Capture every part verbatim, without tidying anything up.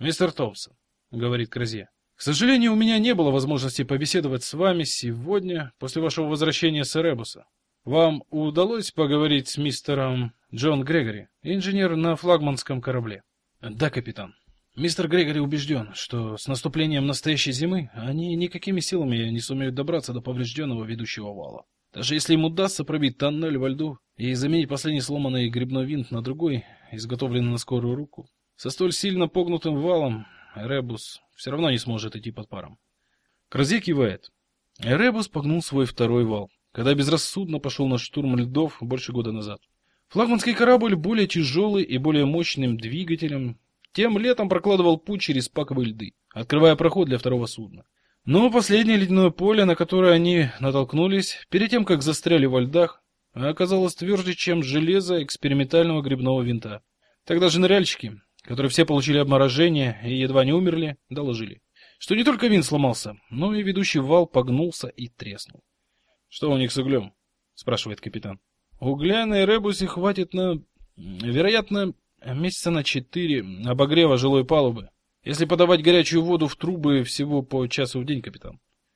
«Мистер Томпсон», — говорит Кразье, — «к сожалению, у меня не было возможности побеседовать с вами сегодня, после вашего возвращения с Эребуса. Вам удалось поговорить с мистером Джон Грегори, инженер на флагманском корабле?» «Да, капитан. Мистер Грегори убежден, что с наступлением настоящей зимы они никакими силами не сумеют добраться до поврежденного ведущего вала. Даже если им удастся пробить тоннель во льду и заменить последний сломанный грибной винт на другой, изготовленный на скорую руку, со столь сильно погнутым валом Эребус все равно не сможет идти под паром». Кразье кивает. Эребус погнул свой второй вал, когда безрассудно пошел на штурм льдов больше года назад. Флагманский корабль более тяжелый и более мощным двигателем тем летом прокладывал путь через паковые льды, открывая проход для второго судна. Но последнее ледяное поле, на которое они натолкнулись, перед тем, как застряли во льдах, оказалось тверже, чем железо экспериментального грибного винта. Тогда же ныряльщики, которые все получили обморожение и едва не умерли, доложили, что не только винт сломался, но и ведущий вал погнулся и треснул. «Что у них с углем?» — спрашивает капитан. «Угля на Эребусе хватит на, вероятно, месяца на четыре обогрева жилой палубы, если подавать горячую воду в трубы всего по часу в день, капитан.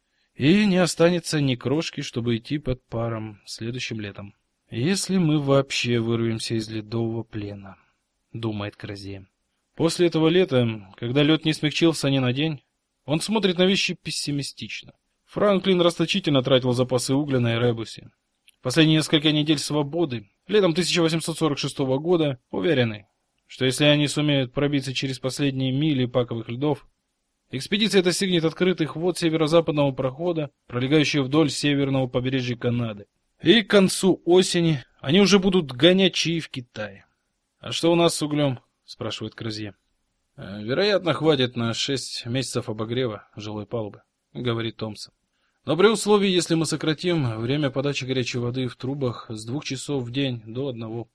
И не останется ни крошки, чтобы идти под паром следующим летом. Если мы вообще вырвемся из ледового плена», — думает Кразье. После этого лета, когда лед не смягчился ни на день, он смотрит на вещи пессимистично. Франклин расточительно тратил запасы угля на Эребусе. Последние несколько недель свободы, летом тысяча восемьсот сорок шестого года, уверены, что если они сумеют пробиться через последние мили паковых льдов, экспедиция достигнет открытых вод северо-западного прохода, пролегающего вдоль северного побережья Канады. И к концу осени они уже будут гонять чаи в Китае. «А что у нас с углем?» — спрашивает Кразье. «Вероятно, хватит на шесть месяцев обогрева жилой палубы», — говорит Томпсон. «Но при условии, если мы сократим время подачи горячей воды в трубах с двух часов в день до одного.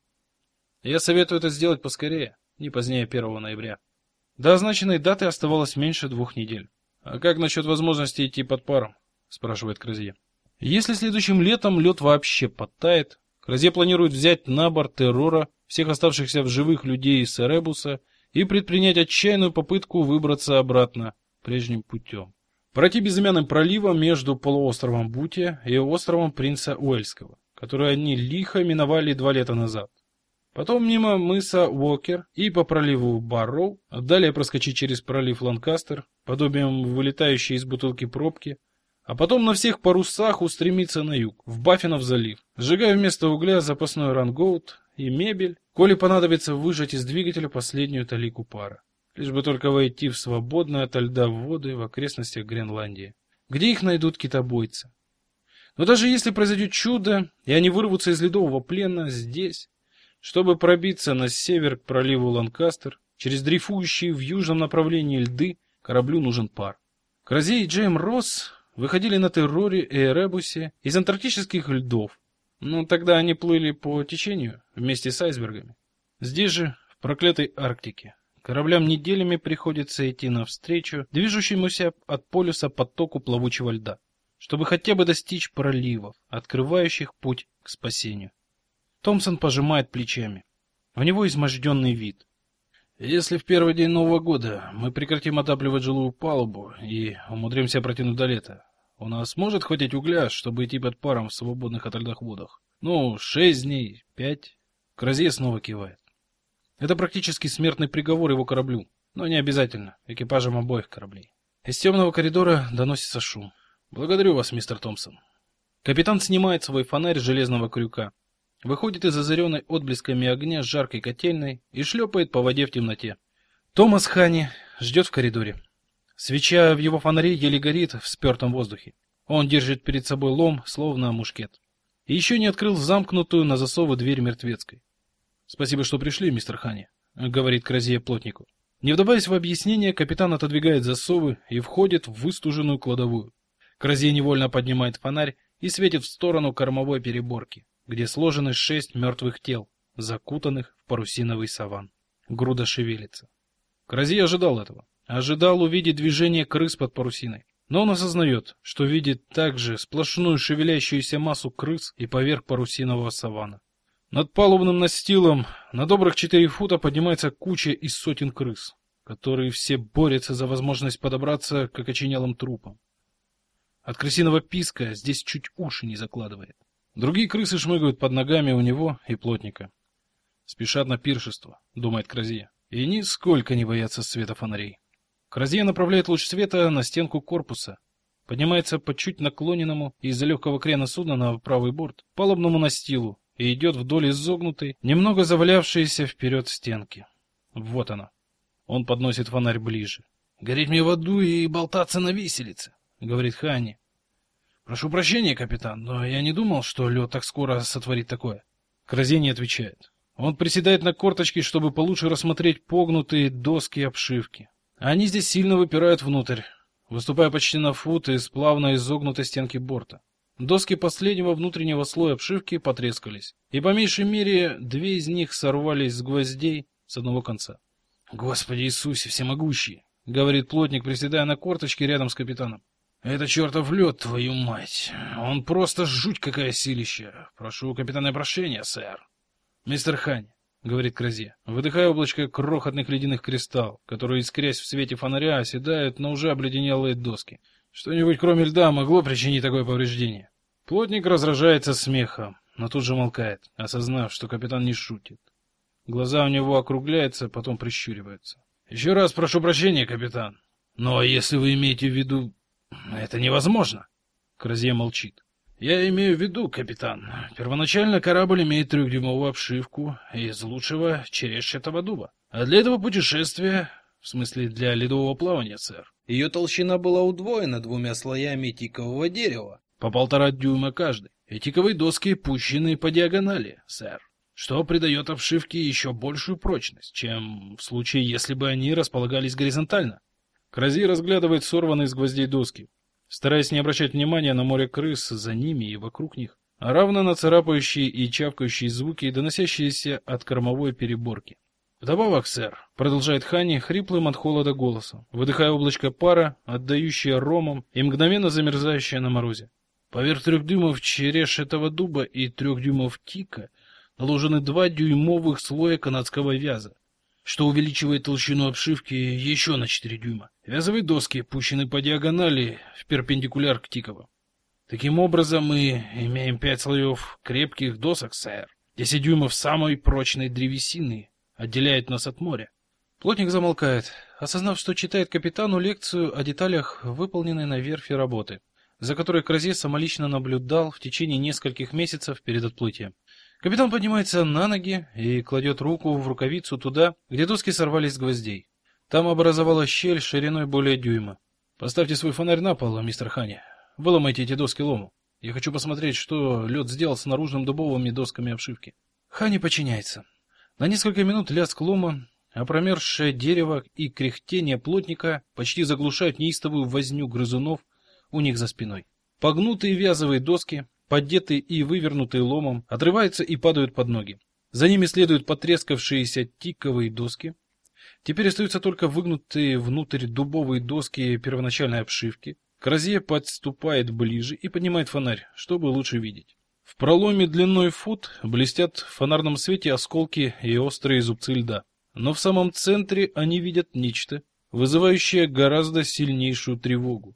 Я советую это сделать поскорее, не позднее первого ноября. До означенной даты оставалось меньше двух недель». «А как насчет возможности идти под паром?» — спрашивает Кразье. Если следующим летом лед вообще подтает, Кразье планирует взять на борт Террора всех оставшихся в живых людей из Эребуса и предпринять отчаянную попытку выбраться обратно прежним путем. Пройти безымянным проливом между полуостровом Бутия и островом Принца Уэльского, который они лихо миновали два лета назад. Потом мимо мыса Уокер и по проливу Барроу, далее проскочить через пролив Ланкастер, подобием вылетающей из бутылки пробки, а потом на всех парусах устремиться на юг, в Баффинов залив, сжигая вместо угля запасной рангоут и мебель, коли понадобится выжать из двигателя последнюю талику пара. Лишь бы только войти в свободные ото льда воды в окрестностях Гренландии, где их найдут китобойцы. Но даже если произойдет чудо, и они вырвутся из ледового плена здесь, чтобы пробиться на север к проливу Ланкастер, через дрейфующие в южном направлении льды, кораблю нужен пар. Кразье и Джейм Росс выходили на Терроре и Эребусе из антарктических льдов, но тогда они плыли по течению вместе с айсбергами. Здесь же, в проклятой Арктике, кораблям неделями приходится идти навстречу движущемуся от полюса потоку плавучего льда, чтобы хотя бы достичь проливов, открывающих путь к спасению. Томпсон пожимает плечами. У него изможденный вид. «Если в первый день Нового года мы прекратим отапливать жилую палубу и умудримся протянуть до лета, у нас может хватить угля, чтобы идти под паром в свободных ото льдах водах? Ну, шесть дней, пять?» Кразье снова кивает. Это практически смертный приговор его кораблю, но не обязательно экипажам обоих кораблей. Из темного коридора доносится шум. «Благодарю вас, мистер Томпсон». Капитан снимает свой фонарь с железного крюка, выходит из озаренной отблесками огня с жаркой котельной и шлепает по воде в темноте. Томас Хани ждет в коридоре. Свеча в его фонаре еле горит в спертом воздухе. Он держит перед собой лом, словно мушкет. И еще не открыл замкнутую на засовы дверь мертвецкой. «Спасибо, что пришли, мистер Хани», — говорит Кразье плотнику. Не вдаваясь в объяснение, капитан отодвигает засовы и входит в выстуженную кладовую. Кразье невольно поднимает фонарь и светит в сторону кормовой переборки, где сложены шесть мертвых тел, закутанных в парусиновый саван. Груда шевелится. Кразье ожидал этого. Ожидал увидеть движение крыс под парусиной. Но он осознает, что видит также сплошную шевелящуюся массу крыс и поверх парусинового савана. Над палубным настилом на добрых четыре фута поднимается куча из сотен крыс, которые все борются за возможность подобраться к окоченелым трупам. От крысиного писка здесь чуть уши не закладывает. Другие крысы шмыгают под ногами у него и плотника. Спешат на пиршество, думает Кразье, и нисколько не боятся света фонарей. Кразье направляет луч света на стенку корпуса, поднимается по чуть наклоненному из-за легкого крена судна на правый борт палубному настилу и идет вдоль изогнутой, немного завалявшейся вперед стенки. Вот она. Он подносит фонарь ближе. «Гореть мне в аду и болтаться на виселице», — говорит Ханни. «Прошу прощения, капитан, но я не думал, что лед так скоро сотворит такое». Кразье не отвечает. Он приседает на корточки, чтобы получше рассмотреть погнутые доски обшивки. Они здесь сильно выпирают внутрь, выступая почти на фут из плавно изогнутой стенки борта. Доски последнего внутреннего слоя обшивки потрескались, и по меньшей мере две из них сорвались с гвоздей с одного конца. «Господи Иисусе всемогущий!» — говорит плотник, приседая на корточки рядом с капитаном. «Это чертов лед, твою мать! Он просто жуть какая силища! Прошу у капитана прощения, сэр!» «Мистер Ханни», — говорит Кразье, выдыхая облачко крохотных ледяных кристаллов, которые, искрясь в свете фонаря, оседают на уже обледенелые доски. «Что-нибудь кроме льда могло причинить такое повреждение?» Плотник разражается смехом, но тут же молкает, осознав, что капитан не шутит. Глаза у него округляются, потом прищуриваются. «Еще раз прошу прощения, капитан. Но если вы имеете в виду... это невозможно!» Кразье молчит. «Я имею в виду, капитан, первоначально корабль имеет трехдюймовую обшивку из лучшего черешчатого дуба. А для этого путешествия, в смысле для ледового плавания, сэр, ее толщина была удвоена двумя слоями тикового дерева, по полтора дюйма каждый, и тиковые доски пущены по диагонали, сэр, что придает обшивке еще большую прочность, чем в случае, если бы они располагались горизонтально». Кразье разглядывает сорванные с гвоздей доски, стараясь не обращать внимания на море крыс за ними и вокруг них, а равно на царапающие и чавкающие звуки, доносящиеся от кормовой переборки. «Вдобавок, сэр», — продолжает Ханни хриплым от холода голосом, выдыхая облачко пара, отдающее ромом и мгновенно замерзающее на морозе. «Поверх трех дюймов черешетого дуба и трех дюймов тика наложены два дюймовых слоя канадского вяза, что увеличивает толщину обшивки еще на четыре дюйма. Вязовые доски пущены по диагонали в перпендикуляр к тиковым. Таким образом, мы имеем пять слоев крепких досок, сэр. Десять дюймов самой прочной древесины отделяет нас от моря». Плотник замолкает, осознав, что читает капитану лекцию о деталях выполненной на верфи работы, за которой Кразье самолично наблюдал в течение нескольких месяцев перед отплытием. Капитан поднимается на ноги и кладет руку в рукавицу туда, где доски сорвались с гвоздей. Там образовалась щель шириной более дюйма. «Поставьте свой фонарь на пол, мистер Ханни. Выломайте эти доски лому. Я хочу посмотреть, что лед сделал с наружным дубовыми досками обшивки». Ханни подчиняется. На несколько минут лязг лома, а промерзшее дерево и кряхтение плотника почти заглушают неистовую возню грызунов у них за спиной. Погнутые вязовые доски, поддетые и вывернутые ломом, отрываются и падают под ноги. За ними следуют потрескавшиеся тиковые доски. Теперь остаются только выгнутые внутрь дубовые доски первоначальной обшивки. Кразье подступает ближе и поднимает фонарь, чтобы лучше видеть. В проломе длиной фут блестят в фонарном свете осколки и острые зубцы льда. Но в самом центре они видят нечто, вызывающее гораздо сильнейшую тревогу.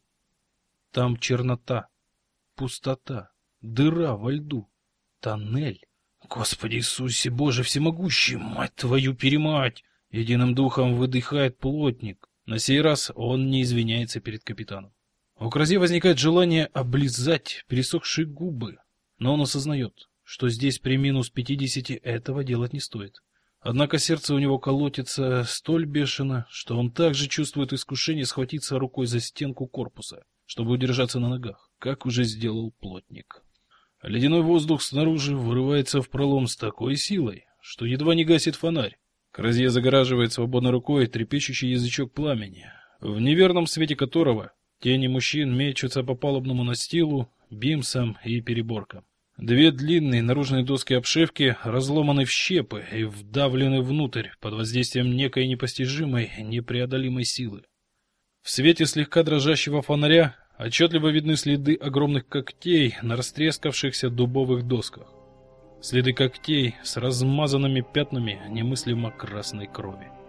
Там чернота, пустота, дыра во льду, тоннель. «Господи Иисусе, Боже всемогущий, мать твою перемать!» Единым духом выдыхает плотник. На сей раз он не извиняется перед капитаном. У Кразье возникает желание облизать пересохшие губы, но он осознает, что здесь при минус пятидесяти этого делать не стоит. Однако сердце у него колотится столь бешено, что он также чувствует искушение схватиться рукой за стенку корпуса, чтобы удержаться на ногах, как уже сделал плотник. Ледяной воздух снаружи вырывается в пролом с такой силой, что едва не гасит фонарь. Кразье загораживает свободной рукой трепещущий язычок пламени, в неверном свете которого тени мужчин мечутся по палубному настилу, бимсам и переборкам. Две длинные наружные доски обшивки разломаны в щепы и вдавлены внутрь под воздействием некой непостижимой, непреодолимой силы. В свете слегка дрожащего фонаря отчетливо видны следы огромных когтей на растрескавшихся дубовых досках. Следы когтей с размазанными пятнами немыслимо красной крови.